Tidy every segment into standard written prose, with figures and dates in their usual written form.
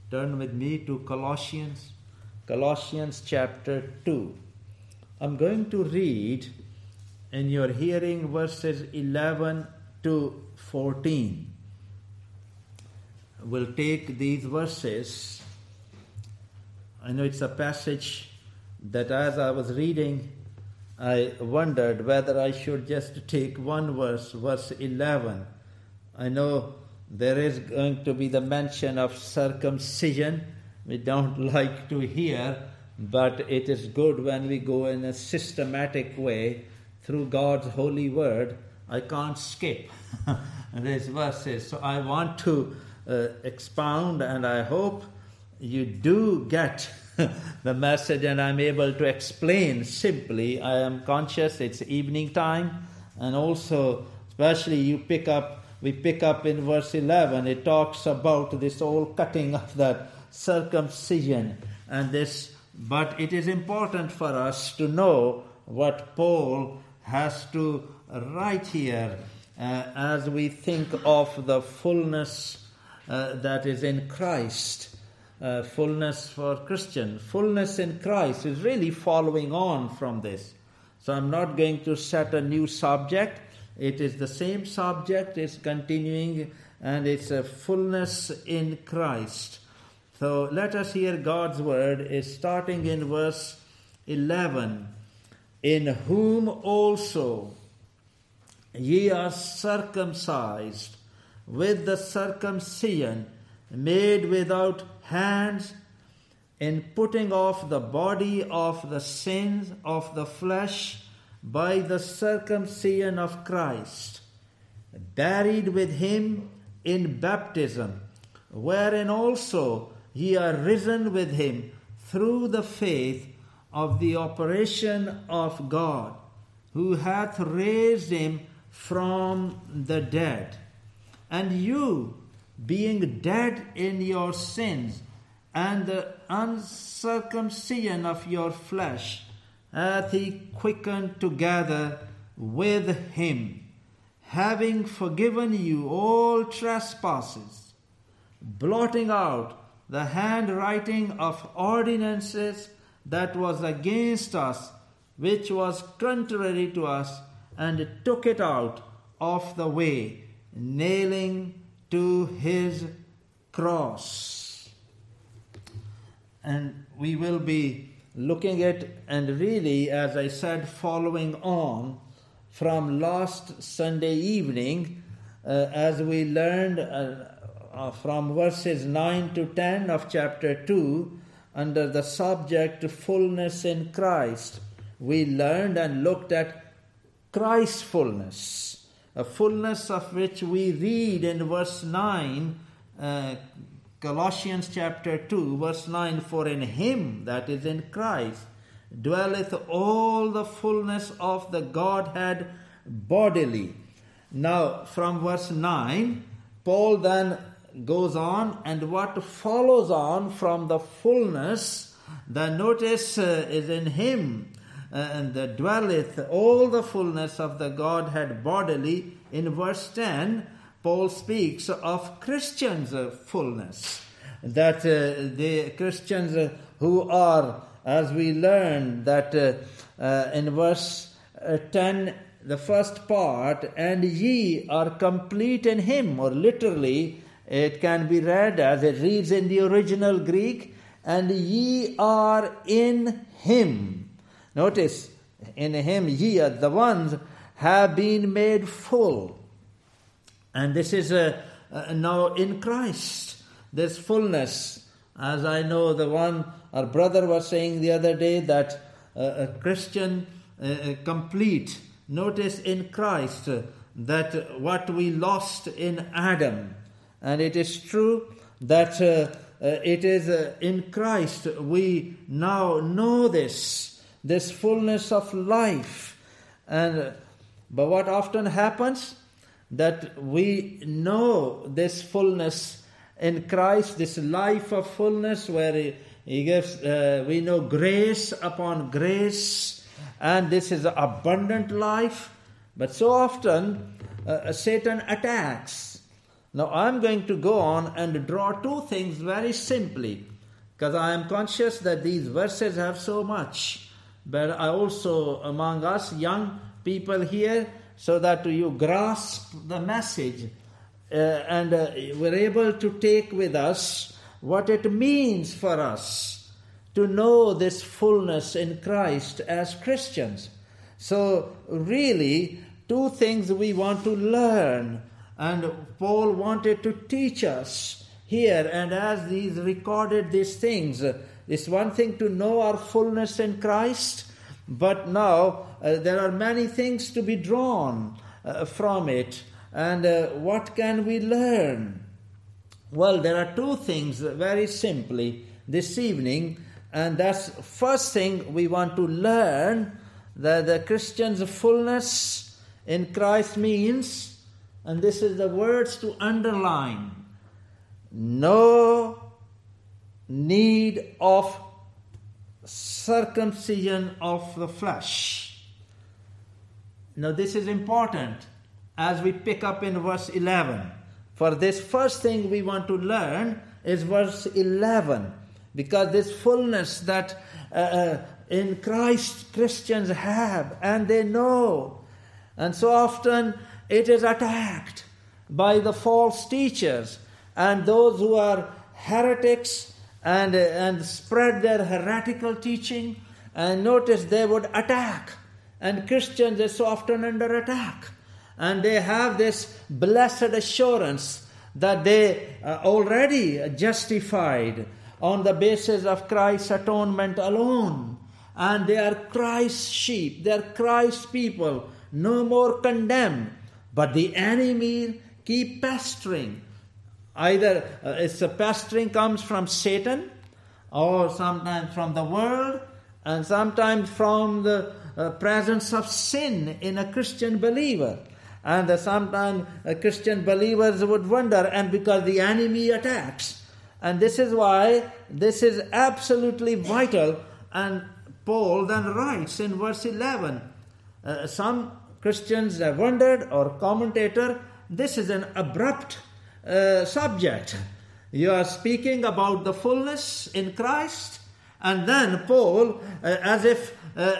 turn with me to Colossians chapter 2. I'm going to read in your hearing verses 11 to 14. We'll take these verses. I know it's a passage that as I was reading, I wondered whether I should just take one verse, verse 11. I know there is going to be the mention of circumcision. We don't like to hear, but it is good when we go in a systematic way through God's holy word. I can't skip these verses. So I want to expound, and I hope you do get the message and I'm able to explain simply. I am conscious it's evening time, and also especially we pick up in verse 11. It talks about this whole cutting of that circumcision and this, but it is important for us to know what Paul has to write here as we think of the fullness that is in Christ. Fullness for Christian. Fullness in Christ is really following on from this. So I'm not going to set a new subject. It is the same subject, it's continuing, and it's a fullness in Christ. So let us hear God's word. Is starting in verse 11. In whom also ye are circumcised with the circumcision made without hands, in putting off the body of the sins of the flesh by the circumcision of Christ, buried with him in baptism, wherein also ye are risen with him through the faith of the operation of God, who hath raised him from the dead. And you, being dead in your sins and the uncircumcision of your flesh, hath he quickened together with him, having forgiven you all trespasses, blotting out the handwriting of ordinances that was against us, which was contrary to us, and took it out of the way, nailing to his cross. And we will be looking at, and really, as I said, following on from last Sunday evening, as we learned from verses 9 to 10 of chapter 2, under the subject fullness in Christ. We learned and looked at Christ's fullness, a fullness of which we read in verse 9, Colossians chapter 2, verse 9, for in him, that is in Christ, dwelleth all the fullness of the Godhead bodily. Now, from verse 9, Paul then goes on, and what follows on from the fullness, the notice is in him, and dwelleth all the fullness of the Godhead bodily. In verse 10, Paul speaks of Christians' fullness, that the Christians who are, as we learn that in verse 10, the first part, and ye are complete in him, or literally it can be read as it reads in the original Greek, and ye are in him. Notice, in him ye are the ones have been made full. And this is now in Christ, this fullness. As I know our brother was saying the other day, that a Christian complete. Notice in Christ that what we lost in Adam. And it is true that it is in Christ we now know this fullness of life. But what often happens, that we know this fullness in Christ, this life of fullness where he gives, we know grace upon grace, and this is abundant life. But so often Satan attacks Now I'm going to go on and draw two things very simply, because I am conscious that these verses have so much. But I also, among us young people here, so that you grasp the message and we're able to take with us what it means for us to know this fullness in Christ as Christians. So really, two things we want to learn, and Paul wanted to teach us here. And as he's recorded these things, it's one thing to know our fullness in Christ, but now there are many things to be drawn from it. And what can we learn? Well, there are two things very simply this evening, and that's first thing we want to learn, that the Christian's fullness in Christ means, and this is the words to underline, no need of circumcision of the flesh. Now this is important as we pick up in verse 11. For this first thing we want to learn is verse 11, because this fullness that in Christ Christians have, and they know, and so often it is attacked by the false teachers and those who are heretics and spread their heretical teaching. And notice they would attack, and Christians are so often under attack, and they have this blessed assurance that they are already justified on the basis of Christ's atonement alone, and they are Christ's sheep, they are Christ's people, no more condemned. But the enemy keep pestering. Either it's a pestering comes from Satan, or sometimes from the world, and sometimes from the presence of sin in a Christian believer. And sometimes Christian believers would wonder, and because the enemy attacks. And this is why this is absolutely vital. And Paul then writes in verse 11, some Christians have wondered, or commentator, this is an abrupt subject. You are speaking about the fullness in Christ, and then Paul, as if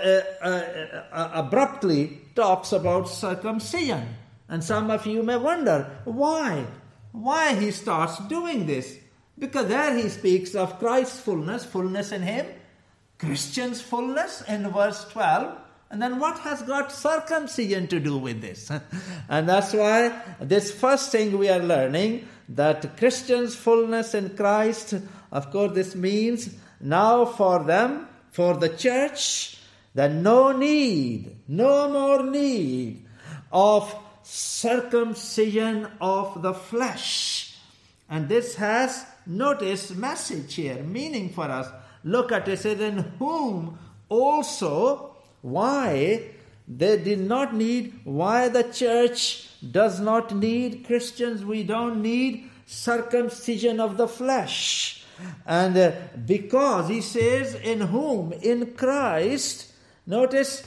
abruptly talks about circumcision. And some of you may wonder, why he starts doing this? Because there he speaks of Christ's fullness in him, Christian's fullness in verse 12, and then what has got circumcision to do with this? And that's why this first thing we are learning, that Christians' fullness in Christ, of course this means now for them, for the church, that no more need of circumcision of the flesh. And this has, notice, message here, meaning for us. Look at it, it says, in whom also, why they did not need, why the church does not need, Christians, we don't need circumcision of the flesh. And because he says, in whom, in Christ, notice,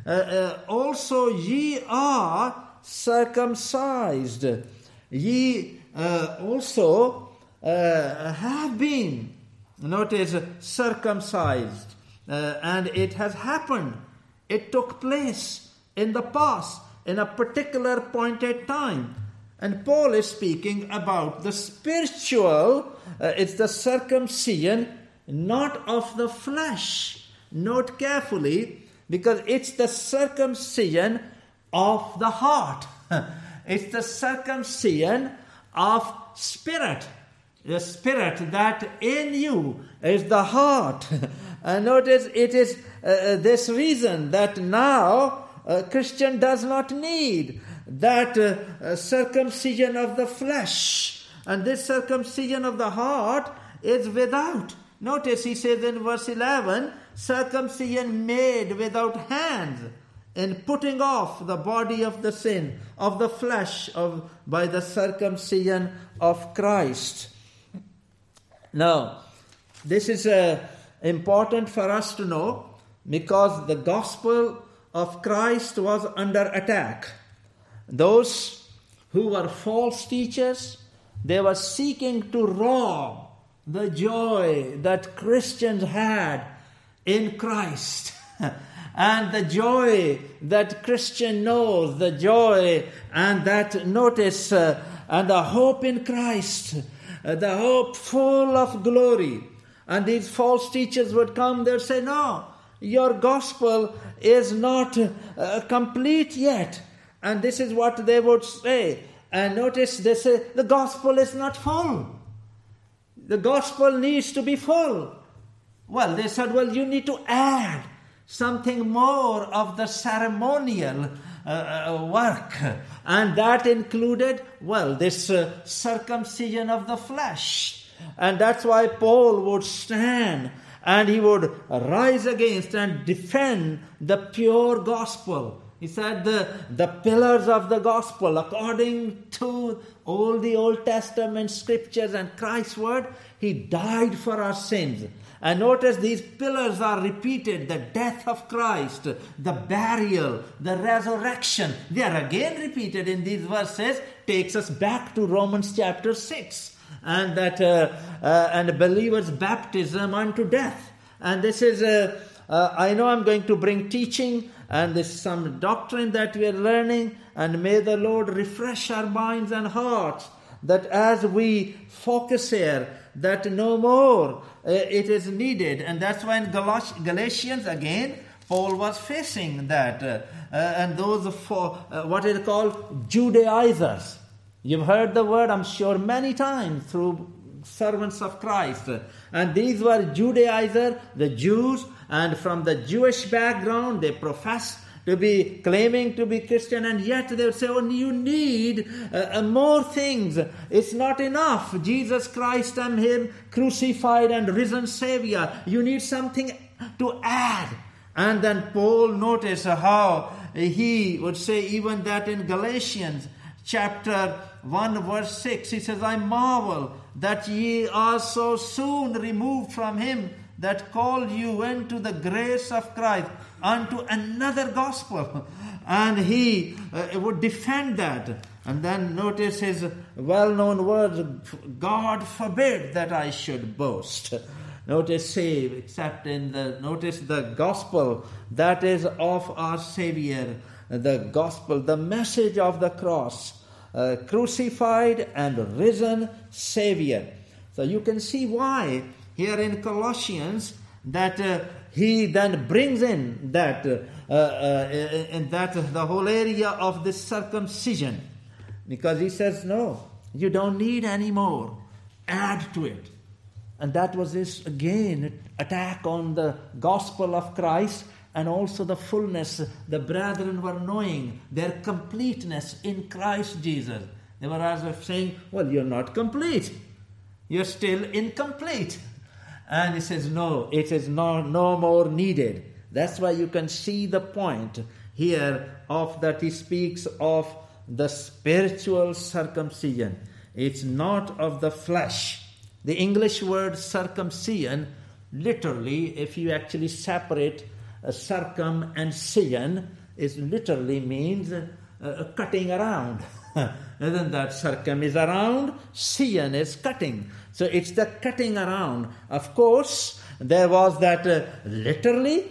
also ye are circumcised. Ye also have been, notice, circumcised. And it has happened. It took place in the past, in a particular appointed time. And Paul is speaking about the spiritual, it's the circumcision, not of the flesh. Note carefully, because it's the circumcision of the heart. It's the circumcision of spirit. The spirit that in you is the heart. And notice it is this reason that now a Christian does not need that circumcision of the flesh. And this circumcision of the heart is without. Notice he says in verse 11, circumcision made without hands, in putting off the body of the sin, of the flesh, by the circumcision of Christ. Now, this is important for us to know, because the gospel of Christ was under attack. Those who were false teachers, They were seeking to rob the joy that Christians had in Christ. And the joy that Christian knows, the joy and that notice and the hope in Christ, the hope full of glory. And these false teachers would come, they would say, no, your gospel is not complete yet. And this is what they would say. And notice they say, the gospel is not full. The gospel needs to be full. Well, they said, well, you need to add something more of the ceremonial work. And that included, well, this circumcision of the flesh. And that's why Paul would stand and he would rise against and defend the pure gospel. He said the pillars of the gospel, according to all the Old Testament scriptures and Christ's word, he died for our sins. And notice these pillars are repeated: the death of Christ, the burial, the resurrection. They are again repeated in these verses, takes us back to Romans chapter 6. And that and believer's baptism unto death. And this is, I know I'm going to bring teaching, and this is some doctrine that we are learning, and may the Lord refresh our minds and hearts, that as we focus here, that no more it is needed. And that's why in Galatians, again, Paul was facing that. And those what is called Judaizers. You've heard the word, I'm sure, many times through servants of Christ. And these were Judaizers, the Jews, and from the Jewish background, they profess to be claiming to be Christian, and yet they would say, oh, you need more things. It's not enough. Jesus Christ and Him crucified and risen Savior. You need something to add. And then Paul, notice how he would say even that in Galatians chapter 1 verse 6, he says, I marvel that ye are so soon removed from Him that called you into the grace of Christ unto another gospel. And he would defend that. And then notice his well-known words, God forbid that I should boast. Notice save, except in notice the gospel that is of our Savior, the gospel, the message of the cross, crucified and risen Savior. So you can see why here in Colossians that he then brings in that the whole area of this circumcision, because he says, no, you don't need any more. Add to it. And that was this, again, attack on the gospel of Christ and also the fullness. The brethren were knowing their completeness in Christ Jesus. They were as if saying, well, you're not complete. You're still incomplete. And he says, no, it is no more needed. That's why you can see the point here of that he speaks of the spiritual circumcision. It's not of the flesh. The English word circumcision, literally, if you actually separate circum and cision, it literally means cutting around. Isn't that circum is around, cision is cutting. So it's the cutting around. Of course, there was that literally,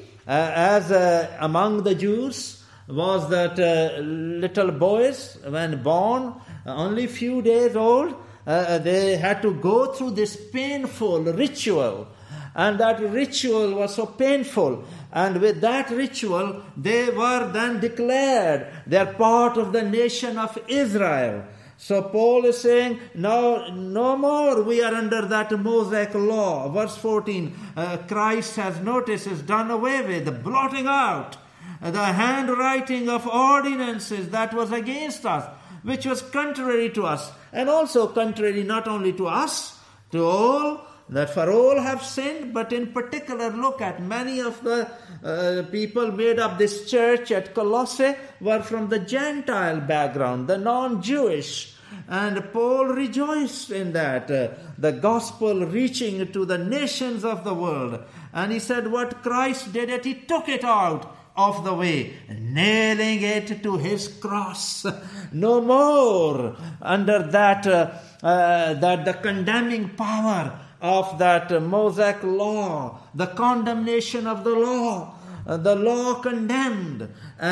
as among the Jews, was that little boys, when born, only few days old, they had to go through this painful ritual. And that ritual was so painful. And with that ritual, they were then declared they're part of the nation of Israel. So Paul is saying, no more we are under that Mosaic law. Verse 14, Christ has noticed, is done away with, the blotting out, the handwriting of ordinances that was against us, which was contrary to us, and also contrary not only to us, to all, that for all have sinned, but in particular look at many of the people made up this church at Colossae were from the Gentile background, the non-Jewish. And Paul rejoiced in that, the gospel reaching to the nations of the world. And he said what Christ did, it, he took it out of the way, nailing it to his cross. No more under that the condemning power of that Mosaic law, the condemnation of the law. The law condemned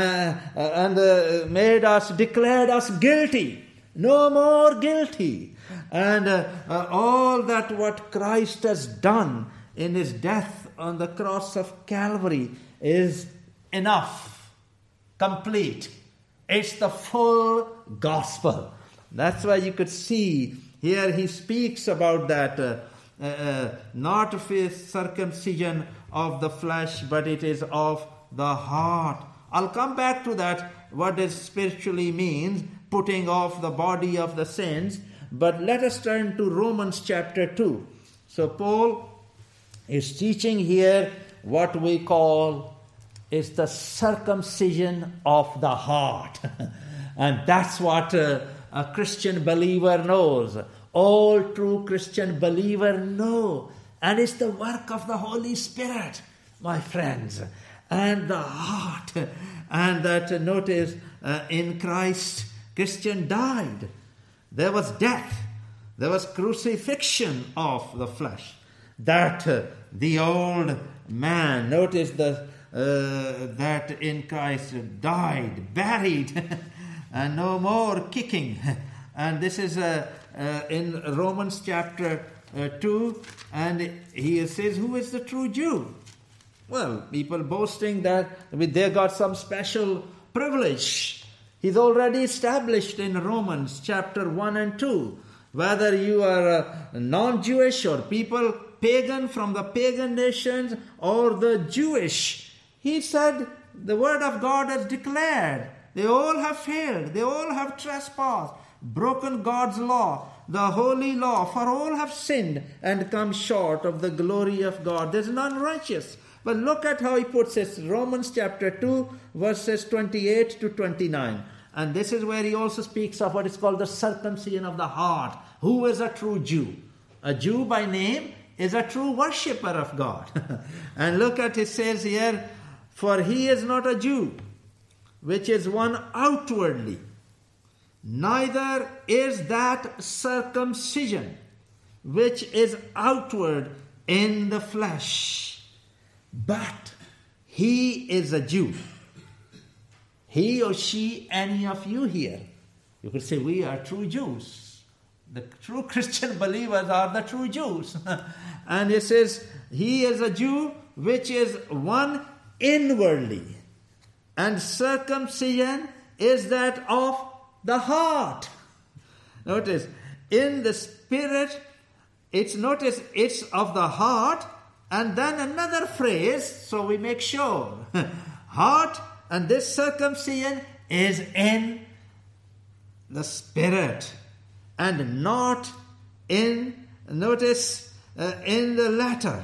and made us, declared us guilty. No more guilty. And all that what Christ has done in his death on the cross of Calvary is enough, complete. It's the full gospel. That's why you could see here he speaks about that not of his circumcision of the flesh, but it is of the heart. I'll come back to that, what it spiritually means, putting off the body of the sins. But let us turn to Romans chapter 2. So Paul is teaching here what we call is the circumcision of the heart. And that's what a Christian believer knows. All true Christian believer know. And it's the work of the Holy Spirit, my friends. And the heart. And that notice in Christ, Christian died. There was death. There was crucifixion of the flesh. That the old man, notice that in Christ died, buried, and no more kicking. And this is in Romans chapter 2, and he says, who is the true Jew? Well, people boasting that they got some special privilege. He's already established in Romans chapter 1 and 2. Whether you are non-Jewish or people pagan from the pagan nations or the Jewish, he said the word of God has declared. They all have failed. They all have trespassed, broken God's law, the holy law. For all have sinned and come short of the glory of God. There's none righteous. But look at how he puts it. Romans chapter 2, verses 28 to 29. And this is where he also speaks of what is called the circumcision of the heart. Who is a true Jew? A Jew by name is a true worshipper of God. And look at it says here, for he is not a Jew, which is one outwardly. Neither is that circumcision, which is outward in the flesh. But he is a Jew. He or she, any of you here, you could say we are true Jews. The true Christian believers are the true Jews. And it says, he is a Jew which is one inwardly. And circumcision is that of the heart. Notice, in the spirit, it's of the heart. And then another phrase, so we make sure. Heart, and this circumcision is in the spirit. And not in, notice, in the letter.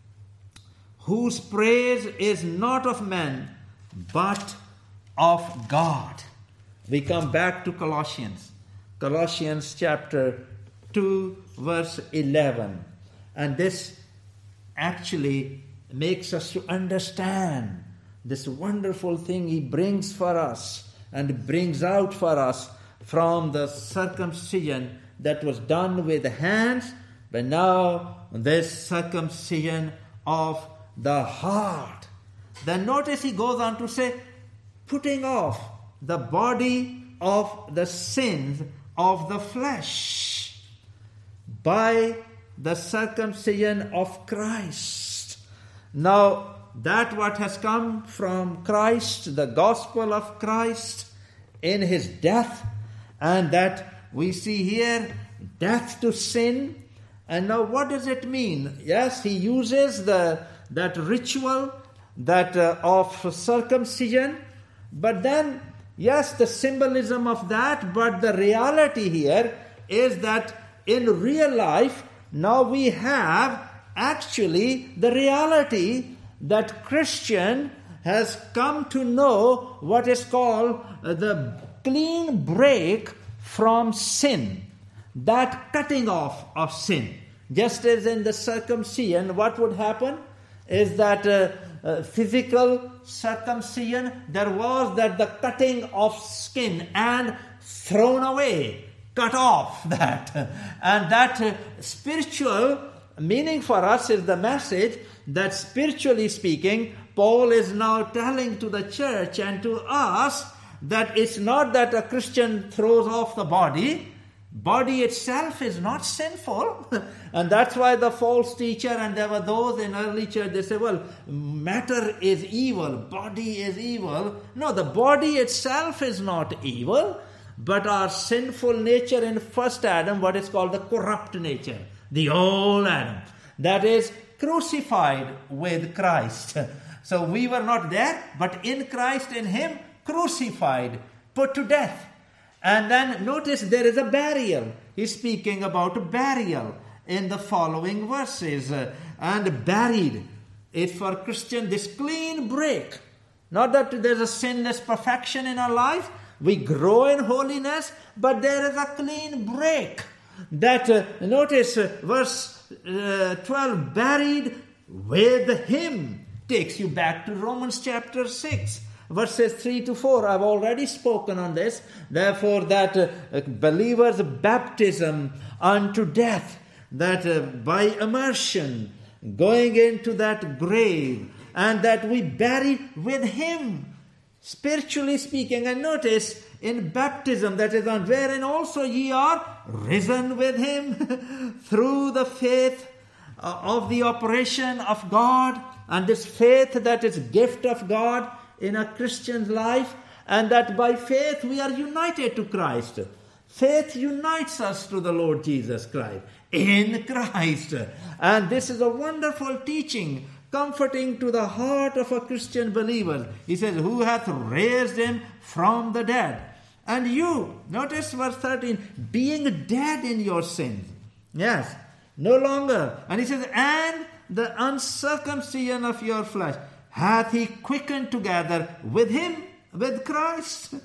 Whose praise is not of men, but of God. We come back to Colossians. Colossians chapter 2, verse 11. And this actually makes us to understand this wonderful thing he brings for us and brings out for us from the circumcision that was done with hands, but now this circumcision of the heart. Then notice he goes on to say, putting off the body of the sins of the flesh by the circumcision of Christ. Now, that what has come from Christ, the gospel of Christ in his death, and that we see here, death to sin. And now what does it mean? Yes, he uses that ritual that of circumcision, but then, yes, the symbolism of that, but the reality here is that in real life, now we have actually the reality that Christian has come to know what is called the clean break from sin, that cutting off of sin. Just as in the circumcision, what would happen is that physical circumcision, there was that the cutting of skin and thrown away, cut off that. And that spiritual meaning for us is the message that spiritually speaking, Paul is now telling to the church and to us that it's not that a Christian throws off the body. Body itself is not sinful. And that's why the false teacher, and there were those in early church, they say, well, matter is evil, body is evil. No, the body itself is not evil, but our sinful nature in first Adam, what is called the corrupt nature, the old Adam, that is crucified with Christ. So we were not there, but in Christ, in Him, crucified, put to death. And then notice there is a burial. He's speaking about burial in the following verses. And buried is for Christian this clean break. Not that there's a sinless perfection in our life. We grow in holiness, but there is a clean break. That notice verse 12, buried with Him, takes you back to Romans chapter 6. Verses 3 to 4, I've already spoken on this. Therefore, that believers' baptism unto death, that by immersion, going into that grave, and that we bury with Him, spiritually speaking. And notice, in baptism, that is on wherein also ye are risen with Him through the faith of the operation of God, and this faith that is gift of God in a Christian's life, and that by faith we are united to Christ. Faith unites us to the Lord Jesus Christ, in Christ. And this is a wonderful teaching, comforting to the heart of a Christian believer. He says, who hath raised Him from the dead. And you, notice verse 13, being dead in your sins. Yes, no longer. And he says, and the uncircumcision of your flesh hath He quickened together with Him, with Christ.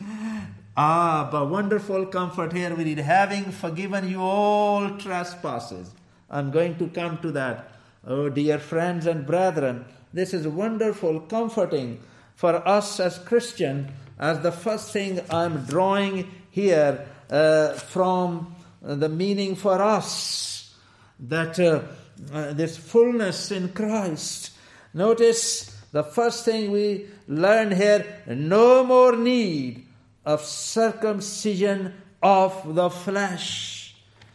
But wonderful comfort here we read, having forgiven you all trespasses. I'm going to come to that. Oh, dear friends and brethren, this is wonderful, comforting for us as Christians, as the first thing I'm drawing here from the meaning for us, that this fullness in Christ. Notice the first thing we learn here, no more need of circumcision of the flesh.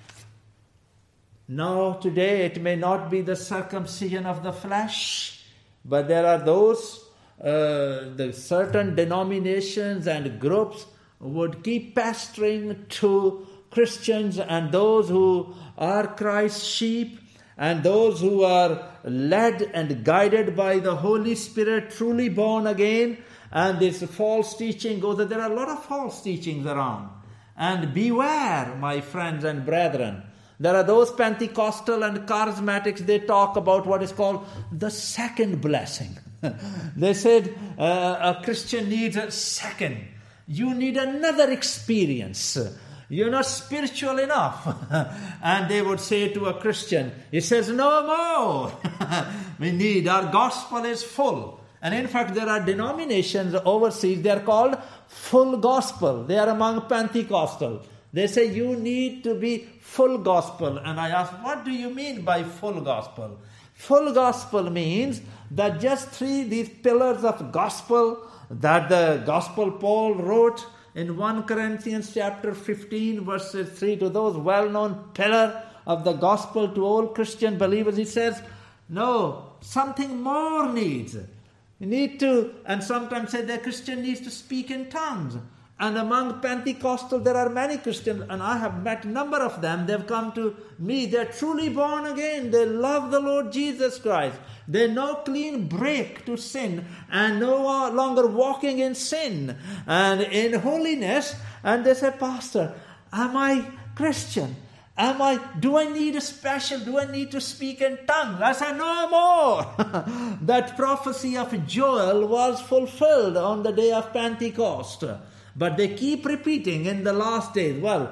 Now today it may not be the circumcision of the flesh, but there are those, the certain denominations and groups would keep pestering to Christians and those who are Christ's sheep, and those who are led and guided by the Holy Spirit, truly born again. And this false teaching goes that there are a lot of false teachings around. And beware, my friends and brethren. There are those Pentecostal and charismatics, they talk about what is called the second blessing. They said a Christian needs a second. You need another experience. You're not spiritual enough. And they would say to a Christian, he says, no more. We need, our gospel is full. And in fact, there are denominations overseas, they are called full gospel. They are among Pentecostal. They say you need to be full gospel. And I ask, what do you mean by full gospel? Full gospel means that just these pillars of gospel that the gospel Paul wrote in 1 Corinthians chapter 15 verses 3, to those well-known pillar of the gospel to all Christian believers, he says, no, something more needs. You need to, and sometimes say the Christian needs to speak in tongues. And among Pentecostal, there are many Christians, and I have met a number of them. They've come to me. They're truly born again. They love the Lord Jesus Christ. They know clean break to sin and no longer walking in sin and in holiness. And they say, Pastor, am I Christian? Do I need to speak in tongues? I said, no more. That prophecy of Joel was fulfilled on the day of Pentecost. But they keep repeating in the last days. Well,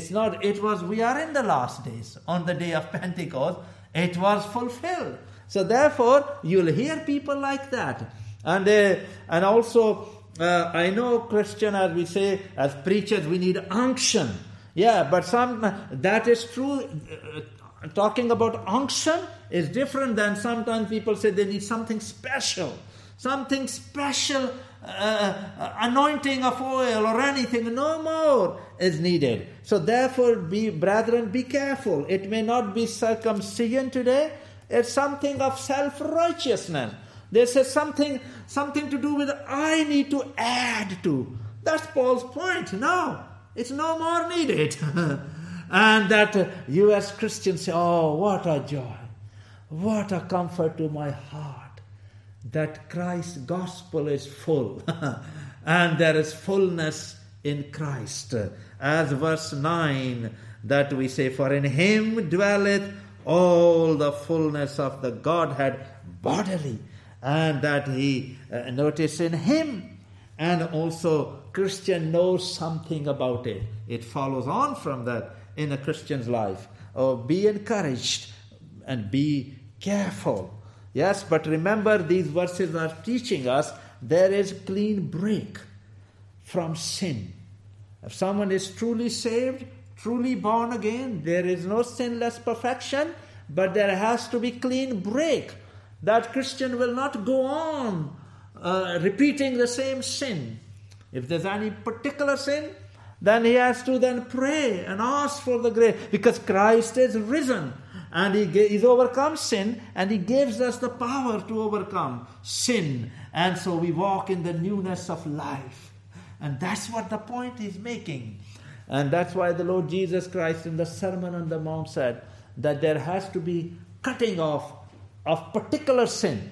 we are in the last days. On the day of Pentecost, it was fulfilled. So therefore, you'll hear people like that. And also, I know Christian, as we say, as preachers, we need unction. Yeah, but that is true. Talking about unction is different than sometimes people say they need something special. Something special, anointing of oil or anything, no more is needed. So therefore, brethren, be careful. It may not be circumcision today. It's something of self-righteousness. This is something to do with I need to add to. That's Paul's point. No, it's no more needed. And that you as Christians say, oh, what a joy, what a comfort to my heart, that Christ's gospel is full. And there is fullness in Christ. As verse 9 that we say, for in him dwelleth all the fullness of the Godhead bodily. And that he, notice in him, and also Christian knows something about it. It follows on from that in a Christian's life. Oh, be encouraged and be careful. Yes, but remember, these verses are teaching us there is clean break from sin. If someone is truly saved, truly born again, there is no sinless perfection, but there has to be clean break. That Christian will not go on repeating the same sin. If there's any particular sin, then he has to then pray and ask for the grace, because Christ is risen and he's overcome sin, and he gives us the power to overcome sin. And so we walk in the newness of life. And that's what the point he's making. And that's why the Lord Jesus Christ in the Sermon on the Mount said that there has to be cutting off of particular sin.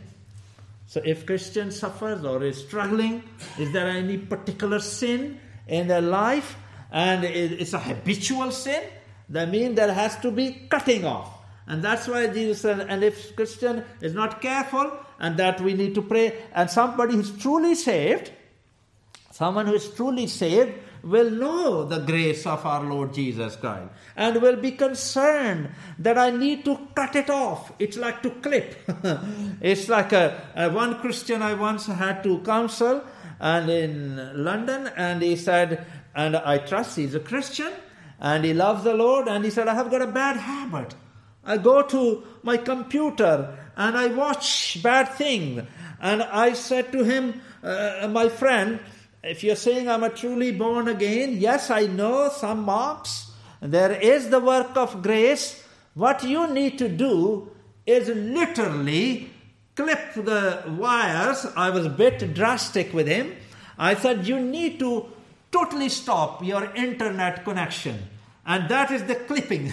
So if Christian suffers or is struggling, is there any particular sin in their life, and it's a habitual sin, that means there has to be cutting off. And that's why Jesus said, and if Christian is not careful, and that we need to pray, and somebody who's truly saved, someone who is truly saved will know the grace of our Lord Jesus Christ and will be concerned that I need to cut it off. It's like to clip. It's like one Christian I once had to counsel and in London, and he said, and I trust he's a Christian and he loves the Lord, and he said, I have got a bad habit. I go to my computer and I watch bad things. And I said to him, my friend, if you're saying I'm a truly born again, yes, I know some marks. There is the work of grace. What you need to do is literally clip the wires. I was a bit drastic with him. I said, you need to totally stop your internet connection. And that is the clipping.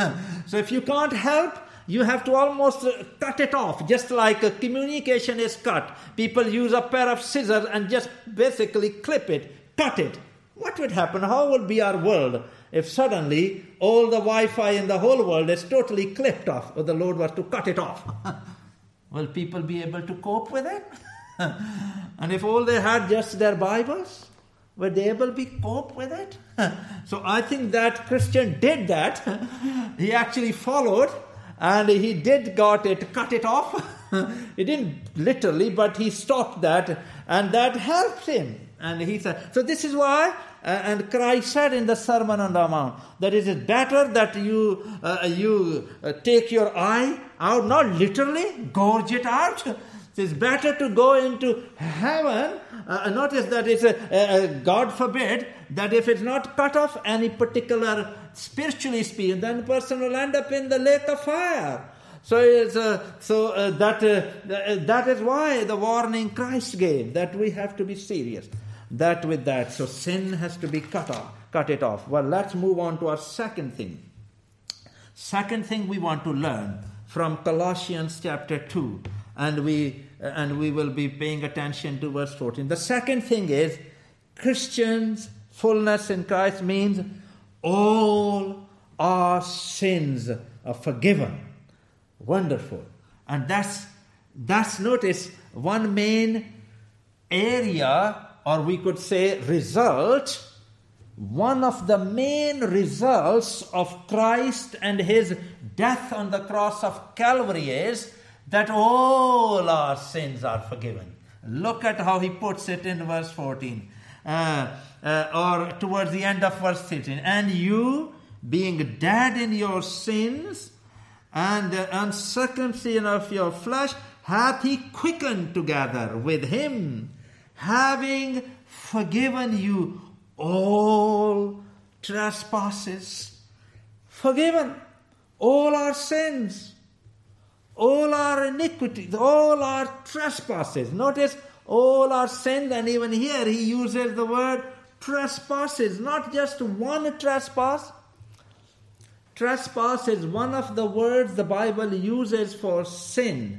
So if you can't help, you have to almost cut it off, just like a communication is cut. People use a pair of scissors and just basically clip it, cut it. What would happen? How would be our world if suddenly all the Wi-Fi in the whole world is totally clipped off, or the Lord was to cut it off? Will people be able to cope with it? And if all they had just their Bibles, were they able to cope with it? So I think that Christian did that. He actually followed, and he did cut it off. He didn't literally, but he stopped that, and that helped him. And he said, so this is why, and Christ said in the Sermon on the Mount, that it is better that you take your eye out, not literally gorge it out. It's better to go into heaven. Notice that it's God forbid that if it's not cut off any particular spiritually speaking, then the person will end up in the lake of fire. So that is why the warning Christ gave, that we have to be serious. That with that, so sin has to be cut it off. Well, let's move on to our second thing. Second thing we want to learn from Colossians chapter 2. And we will be paying attention to verse 14. The second thing is, Christians' fullness in Christ means all our sins are forgiven. Wonderful. And that's notice one main area, or we could say result. One of the main results of Christ and his death on the cross of Calvary is that all our sins are forgiven. Look at how he puts it in verse 14. Or towards the end of verse 13. And you, being dead in your sins and the uncircumcision of your flesh, hath he quickened together with him, having forgiven you all trespasses. Forgiven all our sins, all our iniquities, all our trespasses. Notice all our sins, and even here he uses the word trespasses, not just one trespass. Trespass is one of the words the Bible uses for sin.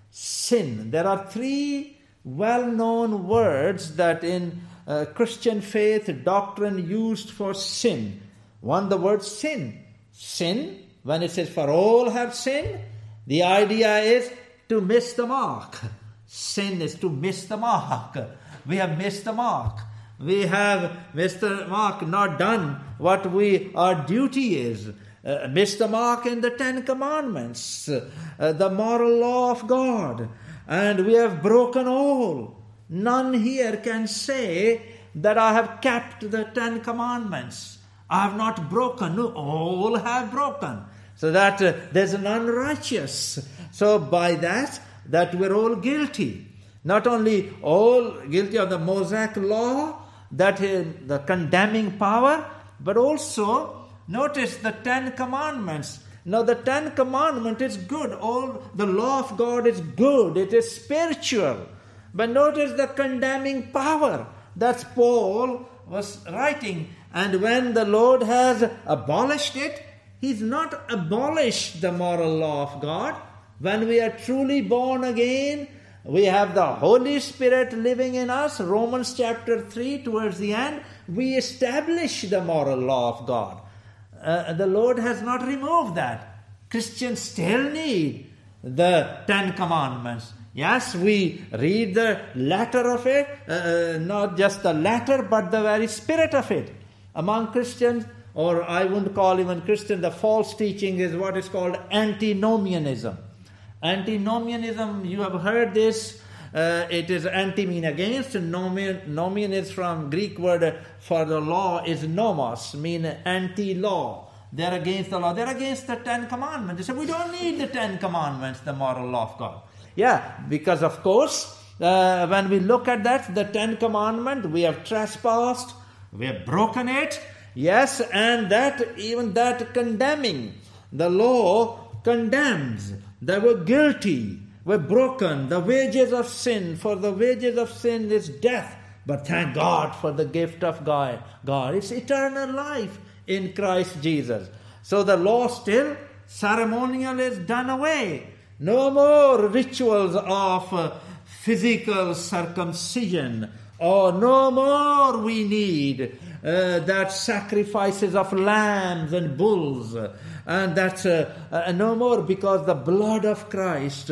Sin. There are three well-known words that in Christian faith doctrine used for sin. One, the word sin. Sin, when it says for all have sinned, the idea is to miss the mark. Sin is to miss the mark. We have missed the mark. We have missed the mark, not done what our duty is. Missed the mark in the Ten Commandments, the moral law of God, and we have broken all. None here can say that I have kept the Ten Commandments. I have not broken. No, all have broken. So that there's an unrighteous. So by that we're all guilty. Not only all guilty of the Mosaic law, that is the condemning power, but also notice the Ten Commandments. Now the Ten Commandments is good. All the law of God is good. It is spiritual. But notice the condemning power. That's Paul was writing. And when the Lord has abolished it, He's not abolished the moral law of God. When we are truly born again, we have the Holy Spirit living in us. Romans chapter 3, towards the end, we establish the moral law of God. The Lord has not removed that. Christians still need the Ten Commandments. Yes, we read the letter of it, not just the letter, but the very spirit of it. Among Christians, or I wouldn't call even Christian, the false teaching is what is called antinomianism. Antinomianism, you have heard this. It is anti mean against. Nomian is from Greek word for the law is nomos, mean anti-law. They're against the law. They're against the Ten Commandments. They say we don't need the Ten Commandments, the moral law of God. Yeah, because of course, when we look at that, the Ten Commandments, we have trespassed, we have broken it. Yes, and even that condemning. The law condemns. They were guilty, were broken. The wages of sin, for the wages of sin is death. But thank God for the gift of God. It's eternal life in Christ Jesus. So the law still, ceremonial is done away. No more rituals of physical circumcision. Or no more we need that sacrifices of lambs and bulls. And that's no more, because the blood of Christ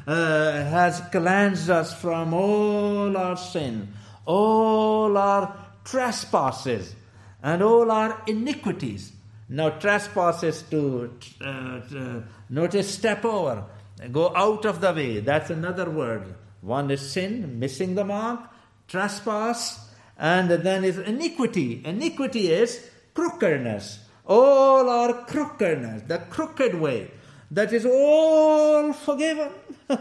has cleansed us from all our sin, all our trespasses, and all our iniquities. Now trespasses to notice, step over, go out of the way. That's another word. One is sin, missing the mark, trespass, and then is iniquity. Iniquity is crookedness. All our crookedness, the crooked way, that is all forgiven.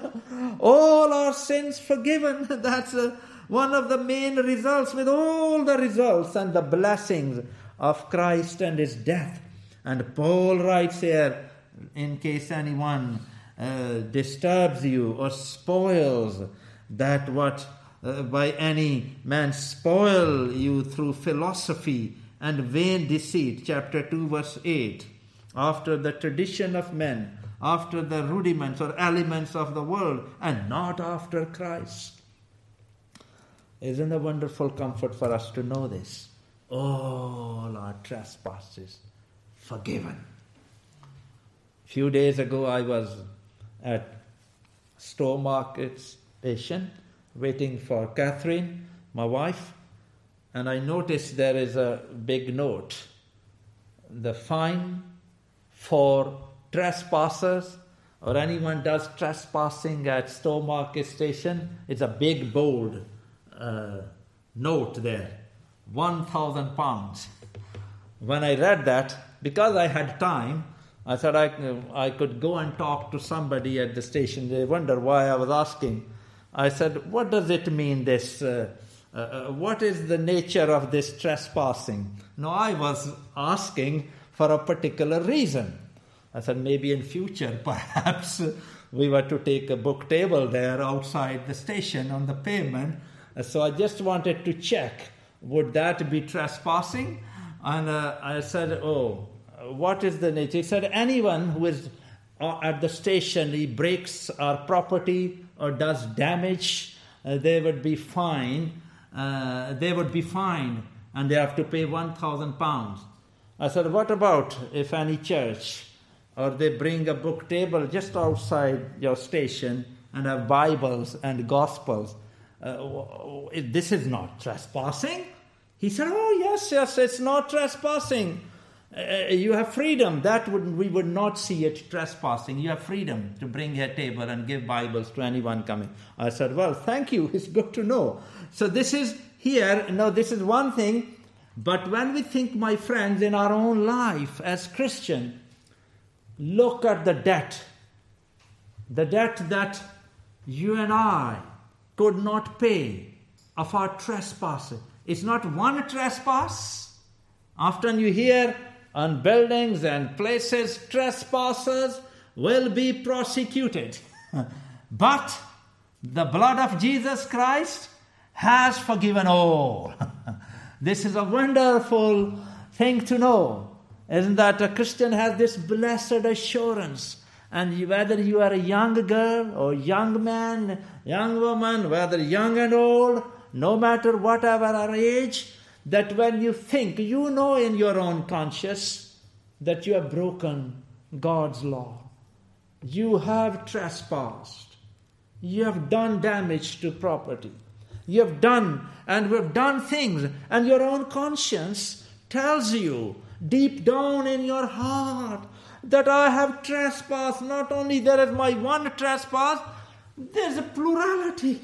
All our sins forgiven. That's one of the main results, with all the results and the blessings of Christ and His death. And Paul writes here, in case anyone disturbs you or spoils that what by any man spoil you through philosophy and vain deceit, chapter 2 verse 8, after the tradition of men, after the rudiments or elements of the world, and not after Christ. Isn't it a wonderful comfort for us to know this? All our trespasses forgiven. A few days ago I was at Stowmarket station waiting for Catherine, my wife, and I noticed there is a big note. The fine for trespassers or anyone does trespassing at Stowmarket Station, it's a big bold note there, £1,000. When I read that, because I had time, I thought I could go and talk to somebody at the station. They wonder why I was asking. I said, what does it mean, this? What is the nature of this trespassing? No, I was asking for a particular reason. I said, maybe in future, perhaps we were to take a book table there outside the station on the pavement. So I just wanted to check, would that be trespassing? And I said, what is the nature? He said, anyone who is at the station, he breaks our property or does damage, they would be fined. And they have to pay £1,000. I said, what about if any church or they bring a book table just outside your station and have Bibles and Gospels? This is not trespassing. He said, yes, it's not trespassing. You have freedom. We would not see it trespassing. You have freedom to bring a table and give Bibles to anyone coming. I said, well, thank you. It's good to know. So this is one thing. But when we think, my friends, in our own life as Christian, look at the debt that you and I could not pay of our trespasses. It's not one trespass. Often you hear on buildings and places, trespassers will be prosecuted. But the blood of Jesus Christ has forgiven all. This is a wonderful thing to know. Isn't that a Christian has this blessed assurance? And whether you are a young girl or young man, young woman, whether young and old, no matter whatever our age, that when you think, you know in your own conscience that you have broken God's law. You have trespassed. You have done damage to property. You have done things, and your own conscience tells you deep down in your heart that I have trespassed. Not only there is my one trespass, there's a plurality.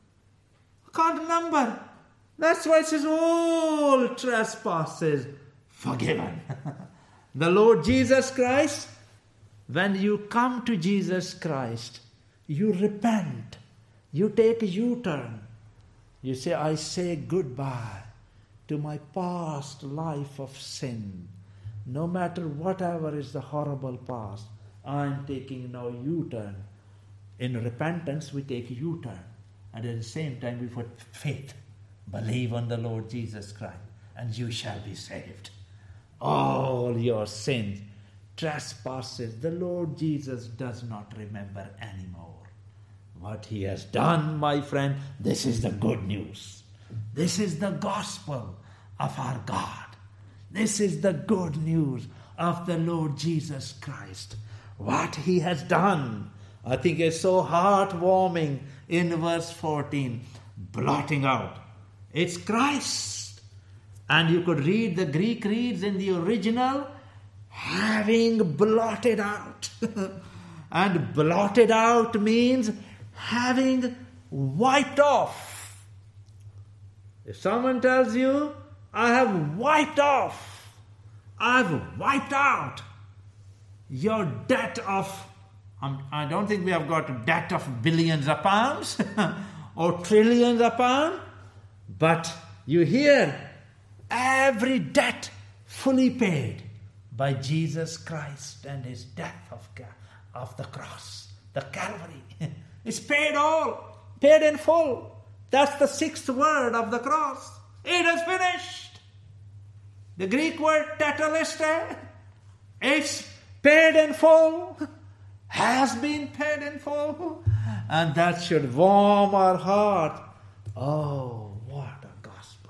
I can't number. That's why it says all trespasses forgiven. The Lord Jesus Christ, when you come to Jesus Christ, you repent. You take a U-turn. You say, I say goodbye to my past life of sin. No matter whatever is the horrible past, I'm taking now U-turn. In repentance, we take U-turn. And at the same time, we put faith. Believe on the Lord Jesus Christ, and you shall be saved. All your sins, trespasses, the Lord Jesus does not remember anymore. What he has done, my friend, this is the good news. This is the gospel of our God. This is the good news of the Lord Jesus Christ. What he has done, I think is so heartwarming in verse 14, blotting out. It's Christ. And you could read the Greek reads in the original, having blotted out. And blotted out means having wiped off. If someone tells you, I have wiped off, I've wiped out your debt of, I don't think we have got a debt of billions of pounds or trillions of pounds, but you hear every debt fully paid by Jesus Christ and his death of the cross, the Calvary. It's paid all, paid in full. That's the sixth word of the cross. It is finished. The Greek word tetelestai, it's paid in full, has been paid in full. And that should warm our heart. Oh, what a gospel.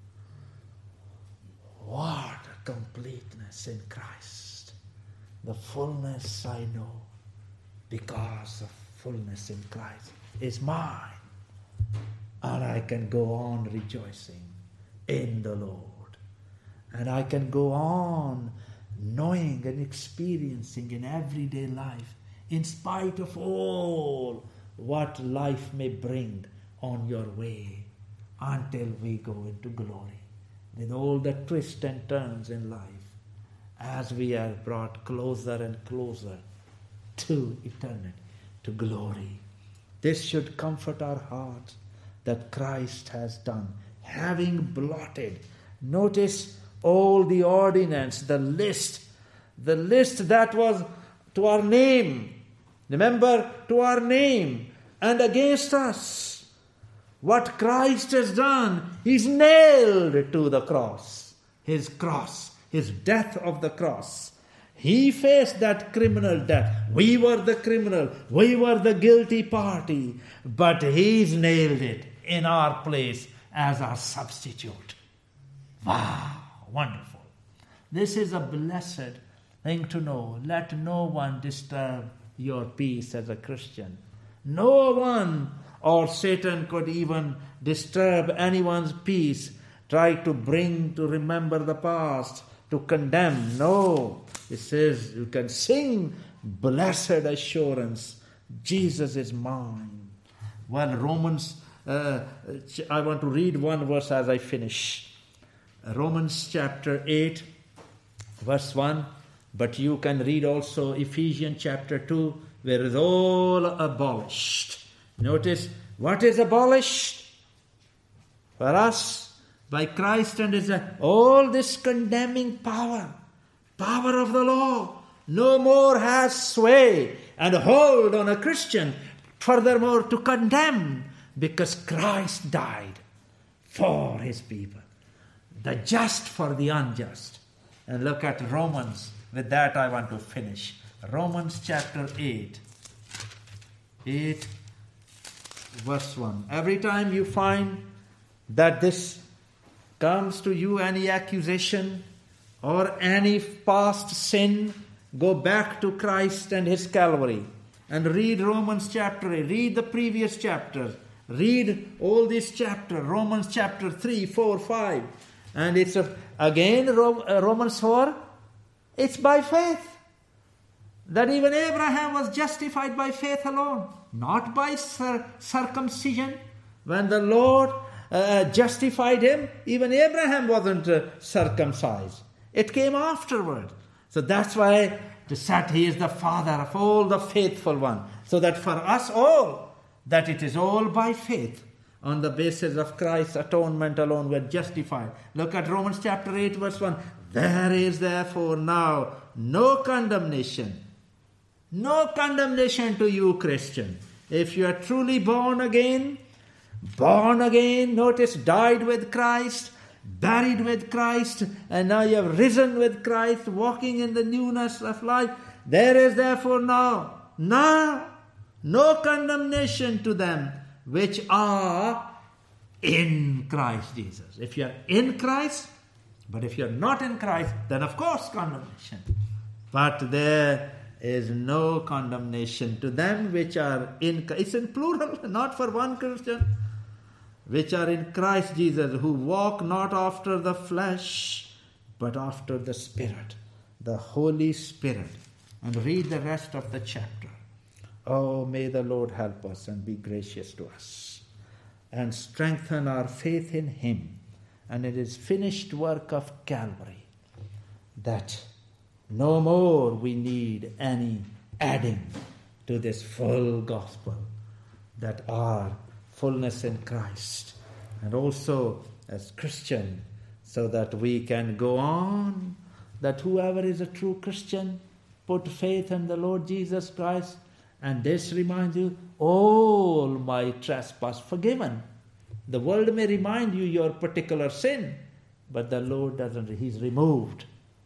What a completeness in Christ. The fullness I know because of fullness in Christ is mine. And I can go on rejoicing in the Lord. And I can go on knowing and experiencing in everyday life in spite of all what life may bring on your way, until we go into glory, with all the twists and turns in life, as we are brought closer and closer to eternity, to glory. This should comfort our hearts, that Christ has done, having blotted. Notice all the ordinance, the list that was to our name. Remember, to our name and against us. What Christ has done, He's nailed to the cross, His death of the cross. He faced that criminal death. We were the criminal. We were the guilty party. But He's nailed it in our place as our substitute. Wow, wonderful. This is a blessed thing to know. Let no one disturb your peace as a Christian. No one or Satan could even disturb anyone's peace, try to remember the past, to condemn. No. It says you can sing blessed assurance, Jesus is mine. Well, Romans, I want to read one verse as I finish. Romans chapter 8, verse 1. But you can read also Ephesians chapter 2, where it's all abolished. Notice, what is abolished? For us, by Christ and His all this condemning power of the law, no more has sway and hold on a Christian, furthermore to condemn, because Christ died for His people, the just for the unjust. And look at Romans. With that I want to finish. Romans chapter 8, verse 1. Every time you find that this comes to you, any accusation or any past sin, go back to Christ and His Calvary and read Romans chapter 8. Read the previous chapters. Read all these chapters. Romans chapter 3, 4, 5. And it's again Romans 4. It's by faith. That even Abraham was justified by faith alone. Not by circumcision. When the Lord justified him, even Abraham wasn't circumcised. It came afterward. So that's why to say He is the Father of all the faithful one. So that for us all, that it is all by faith. On the basis of Christ's atonement alone, we're justified. Look at Romans chapter 8, verse 1. There is therefore now no condemnation. No condemnation to you, Christian. If you are truly born again, notice, died with Christ, buried with Christ, and now you have risen with Christ, walking in the newness of life. There is therefore now no condemnation to them which are in Christ Jesus. If you are in Christ, but if you are not in Christ, then of course condemnation. But there is no condemnation to them which are in Christ. It's in plural, not for one Christian. Which are in Christ Jesus, who walk not after the flesh, but after the Spirit, the Holy Spirit. And read the rest of the chapter. Oh, may the Lord help us and be gracious to us, and strengthen our faith in Him and in His finished work of Calvary, that no more we need any adding to this full gospel, that our fullness in Christ, and also as Christian, so that we can go on, that whoever is a true Christian, put faith in the Lord Jesus Christ, and this reminds you, all my trespass forgiven. The world may remind you your particular sin, but the Lord doesn't. He's removed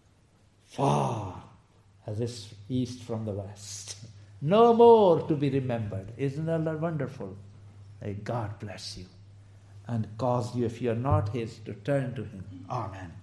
far as is east from the west. No more to be remembered. Isn't that wonderful? May God bless you and cause you, if you are not His, to turn to Him. Amen.